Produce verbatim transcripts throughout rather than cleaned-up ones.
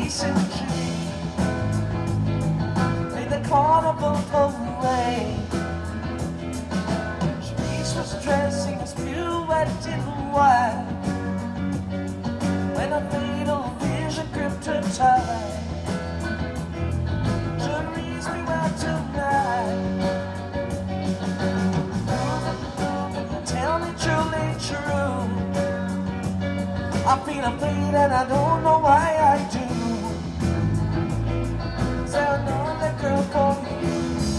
Charisse and Julie made the carnival parade. Charisse was dressing as pirouette in white when a fatal vision gripped her tight. Charisse, beware tonight. Tell me truly true. I feel afraid and I don't know why I do. Is there another girl for you?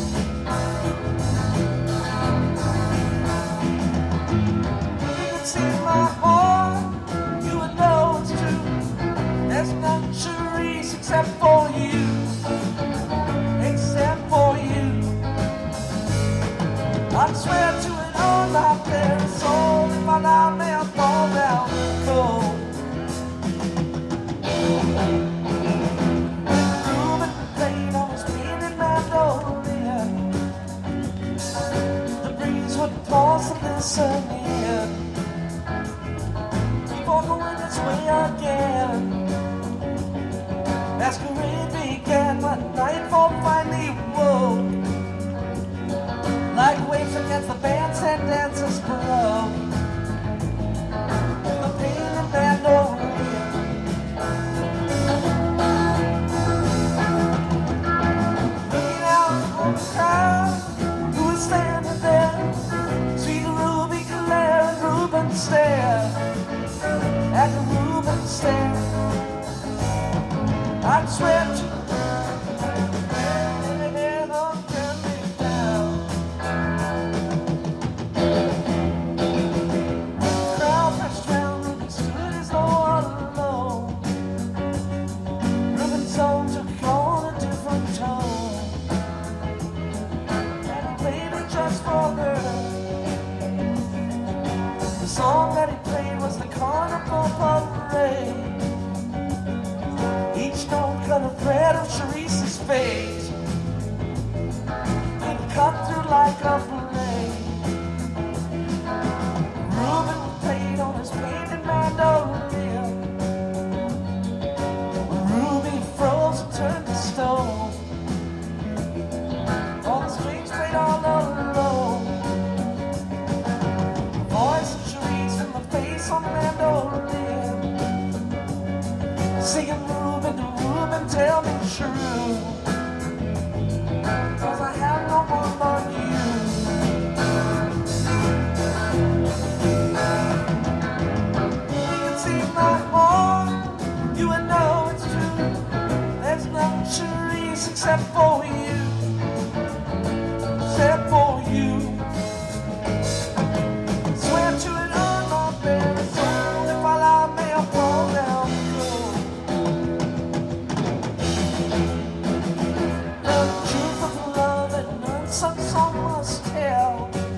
You can see my heart, you would know it's true. There's no Charisse except for you, except for you. I swear to it all, my bare soul, if I lie, may I fall down cold. Ruben played on his painted mandolin. The breeze would pause and listen in before going its way again. Masquerade began when nightfall finally woke. Like waves against the bands and dancers broke. The painted mandolin. Who was standing there? See the ruby glare and Ruben stare at the Ruben stare. I'd swear to crowd pressed round, Ruben stood as though all alone. Ruben's song took on a different tone. Just for her. The song that he played was the carnival parade. Each note cut a thread of Charisse's fate and cut through like a blade. Ruben played on his painted mandolin. Ruby froze and turned to stone. All the strings played all alone. The voice of Charisse and the face on the mandolin, singing Ruben to Ruben, tell me true, 'cause I have no one but you. You can see my heart, you would know it's true. There's no Charisse except for you, except for you. Swear to it on my bare soul, if I lie, may I fall down cold. The truth of love and unsung song must tell.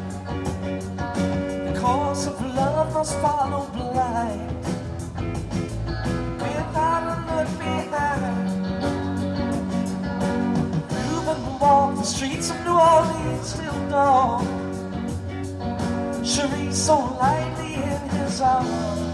The course of love must follow blind, without a look behind. Ruben walk the streets of New Orleans till dawn. Charisse so lightly in his arms.